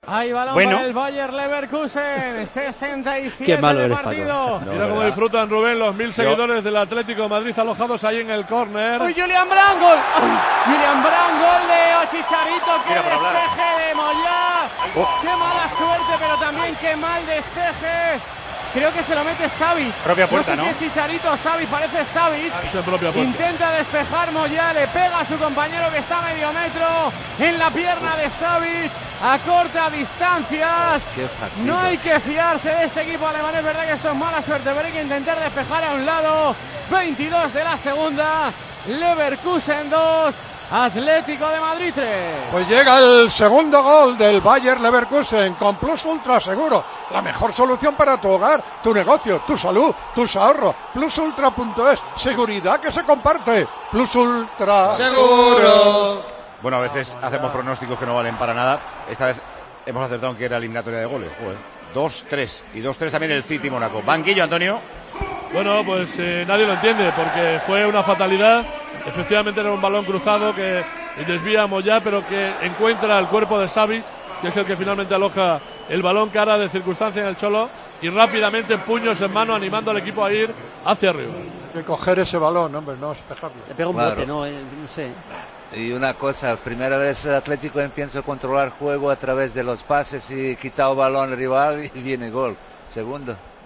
Hay balón para el Bayer Leverkusen, 67 Qué malo de eres, partido. Mira cómo disfrutan, Rubén, los 1000 seguidores del Atlético de Madrid alojados ahí en el córner. ¡Uy, Julián Brandt, gol! Julián Brandt, gol de Chicharito, que despeje de Moyá. ¡Qué mala suerte, pero también qué mal despeje! Creo que se lo mete Savic. Propia puerta, no sé si es Chicharito o Savic, parece Savic. Intenta despejar Moyá, le pega a su compañero que está a medio metro en la pierna de Savic, a corta distancias. No hay que fiarse de este equipo alemán, es verdad que esto es mala suerte, pero hay que intentar despejar a un lado. 22 de la segunda, Leverkusen 2. Atlético de Madrid 3. Pues llega el segundo gol del Bayer Leverkusen con Plus Ultra Seguro, la mejor solución para tu hogar, tu negocio, tu salud, tus ahorros. Plusultra.es, seguridad que se comparte. Plus Ultra Seguro. Bueno, a veces hacemos pronósticos que no valen para nada. Esta vez hemos acertado en que era eliminatoria de goles. 2-3 y 2-3 también el City Mónaco. Banquillo, Antonio. Bueno, pues nadie lo entiende porque fue una fatalidad. Efectivamente era un balón cruzado que desvía a Moyá, pero que encuentra el cuerpo de Savic, que es el que finalmente aloja el balón, cara de circunstancia en el Cholo, y rápidamente puños en mano animando al equipo a ir hacia arriba. Hay que coger ese balón, hombre, no despejarlo. Le pega un bote, no sé. Y una cosa, primera vez el Atlético empieza a controlar juego a través de los pases y quitado balón rival y viene gol. Segundo.